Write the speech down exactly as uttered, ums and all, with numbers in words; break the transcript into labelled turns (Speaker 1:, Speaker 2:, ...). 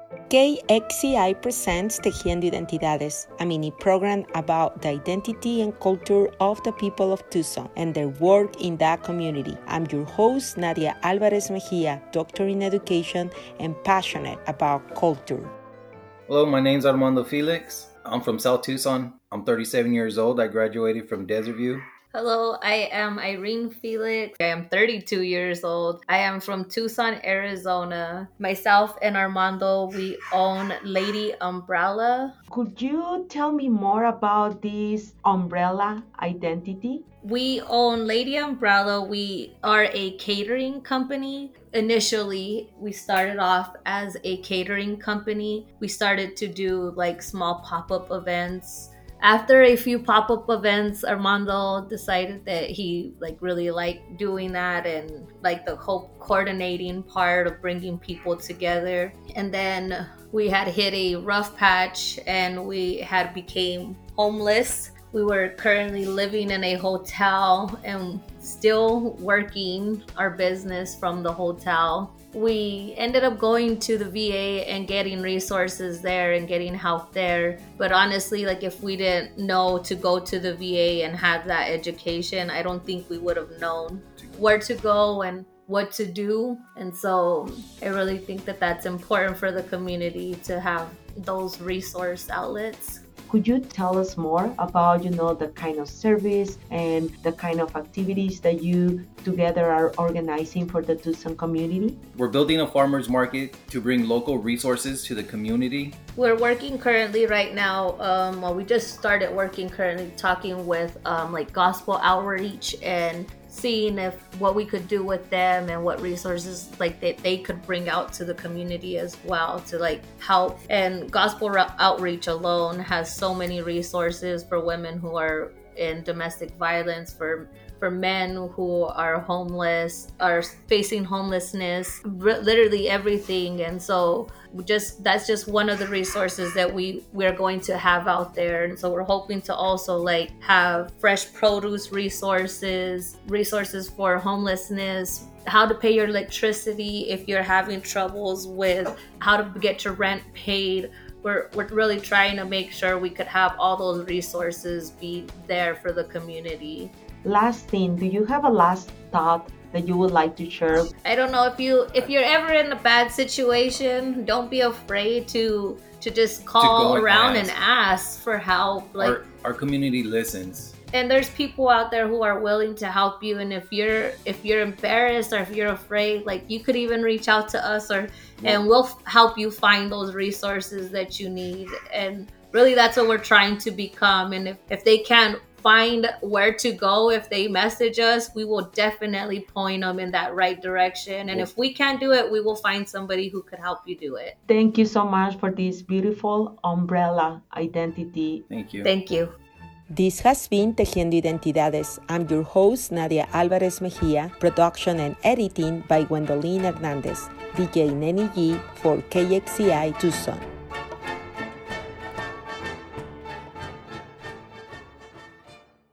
Speaker 1: K X C I presents Tejiendo Identidades, a mini program about the identity and culture of the people of Tucson and their work in that community. I'm your host, Nadia Alvarez Mejia, doctor in education and passionate about culture.
Speaker 2: Hello, my name's Armando Felix. I'm from South Tucson. I'm thirty-seven years old. I graduated from Desert View.
Speaker 3: Hello, I am Irene Felix. I am thirty-two years old. I am from Tucson, Arizona. Myself and Armando, we own Lady Umbrella.
Speaker 1: Could you tell me more about this umbrella identity?
Speaker 3: We own Lady Umbrella. We are a catering company. Initially, we started off as a catering company. We started to do like small pop-up events. After a few pop-up events, Armando decided that he like really liked doing that and like the whole coordinating part of bringing people together. And then we had hit a rough patch and we had became homeless. We were currently living in a hotel and still working our business from the hotel. We ended up going to the V A and getting resources there and getting help there. But honestly, like if we didn't know to go to the V A and have that education, I don't think we would have known where to go and what to do. And so I really think that that's important for the community to have those resource outlets.
Speaker 1: Could you tell us more about, you know, the kind of service and the kind of activities that you together are organizing for the Tucson community?
Speaker 2: We're building a farmer's market to bring local resources to the community.
Speaker 3: We're working currently right now, um, well, we just started working currently talking with um, like gospel outreach and seeing if what we could do with them and what resources like that they, they could bring out to the community as well to like help. And gospel outreach alone has so many resources for women who are in domestic violence, for for men who are homeless, are facing homelessness, r- literally everything. And so just that's just one of the resources that we we're going to have out there. And so we're hoping to also like have fresh produce resources, resources for homelessness, how to pay your electricity if you're having troubles with how to get your rent paid. We're, we're really trying to make sure we could have all those resources be there for the community.
Speaker 1: Last thing, do you have a last thought that you would like to share?
Speaker 3: I don't know if you if you're ever in a bad situation, don't be afraid to to just call
Speaker 2: and
Speaker 3: around
Speaker 2: ask.
Speaker 3: and ask for help. Like
Speaker 2: Our, our community listens.
Speaker 3: and there's people out there who are willing to help you, and if you're if you're embarrassed or if you're afraid, like you could even reach out to us or and we'll f- help you find those resources that you need. And really that's what we're trying to become. And if, if they can't find where to go, if they message us, we will definitely point them in that right direction. And if we can't do it, we will find somebody who could help you do it.
Speaker 1: Thank you so much for this beautiful umbrella identity.
Speaker 2: Thank you.
Speaker 3: Thank you.
Speaker 1: This has been Tejiendo Identidades. I'm your host, Nadia Alvarez Mejia. Production and editing by Gwendolyn Hernandez. D J Nenny G for K X C I Tucson.